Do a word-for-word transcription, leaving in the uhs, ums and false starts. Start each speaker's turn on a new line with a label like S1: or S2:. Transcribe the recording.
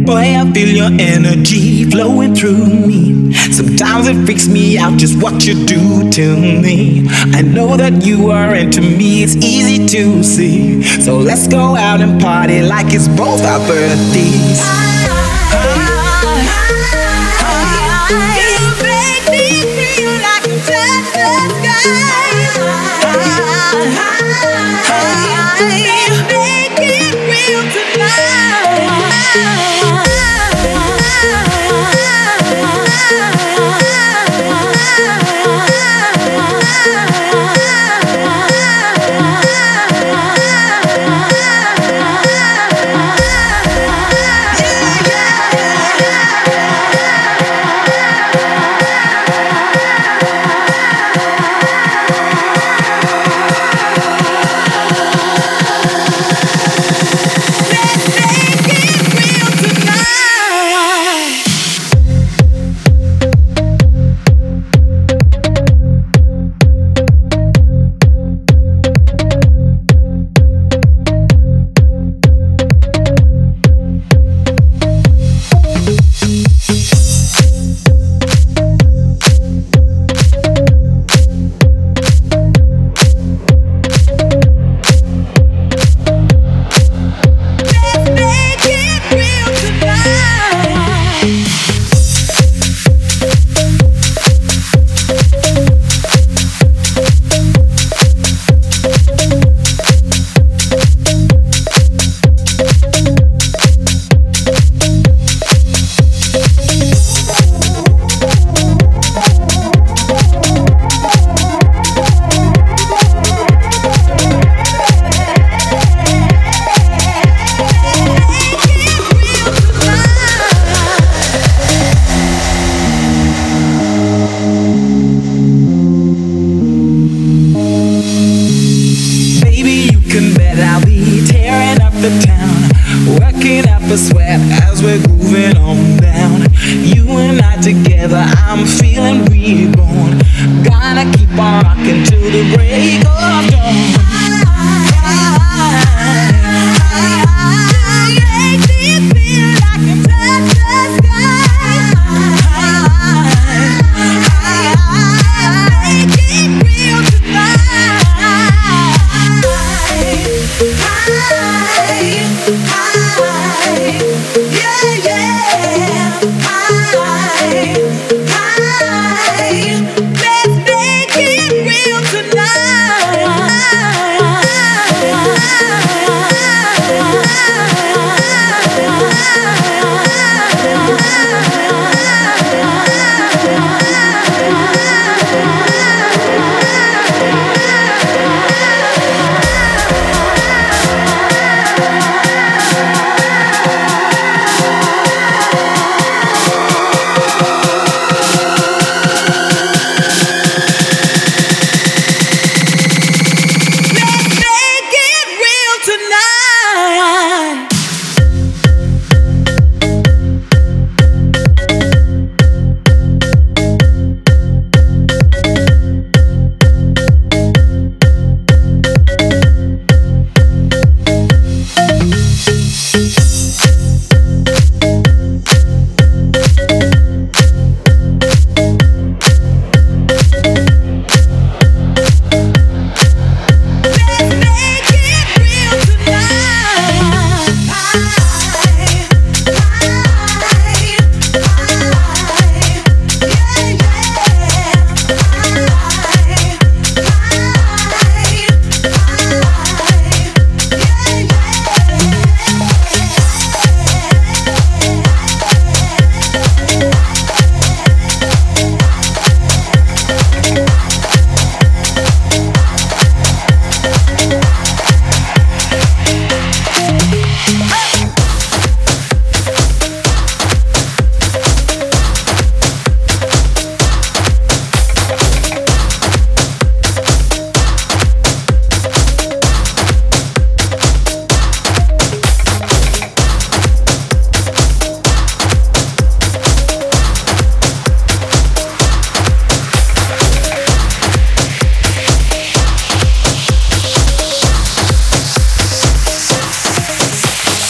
S1: Boy, I feel your energy flowing through me. Sometimes it freaks me out just what you do to me. I know that you are into me, it's easy to see. So let's go out and party like it's both our birthdays. You make me feel like I'm touch the sky. Make it real tonight. Working up a sweat as we're moving on down. You and I together, I'm feeling reborn. Gonna keep on rocking till the break of dawn. You make me